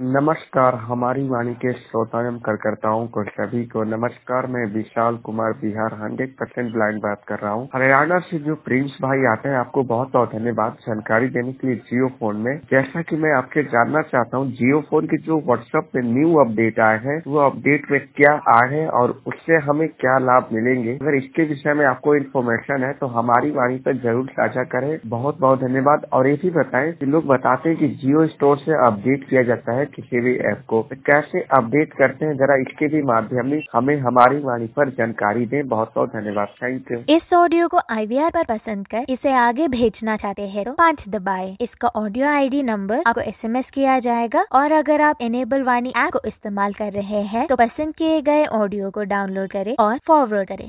नमस्कार, हमारी वाणी के श्रोता एवं कार्यकर्ताओं को सभी को नमस्कार। मैं विशाल कुमार बिहार 100% ब्लाइंड बात कर रहा हूँ। हरियाणा से जो प्रिंस भाई आते हैं, आपको बहुत बहुत धन्यवाद जानकारी देने के लिए जियो फोन में। जैसा कि मैं आपसे जानना चाहता हूँ, जियो फोन की जो व्हाट्सएप पे न्यू अपडेट आए हैं, वो अपडेट में क्या आए हैं और उससे हमें क्या लाभ मिलेंगे। अगर इसके विषय में आपको इन्फॉर्मेशन है तो हमारी वाणी पर जरूर साझा करें। बहुत बहुत धन्यवाद। और ये भी बताएं कि लोग बताते हैं कि जियो स्टोर से अपडेट किया जाता है किसी भी ऐप को, तो कैसे अपडेट करते हैं, जरा इसके भी माध्यम में हमें हमारी वाणी पर जानकारी दें। बहुत बहुत धन्यवाद। Thank you. इस ऑडियो को IVR पर पसंद कर इसे आगे भेजना चाहते हैं तो 5 दबाएं। इसका ऑडियो ID नंबर आपको SMS किया जाएगा। और अगर आप इनेबल वाणी ऐप को इस्तेमाल कर रहे हैं तो पसंद किए गए ऑडियो को डाउनलोड करें और फॉरवर्ड करें।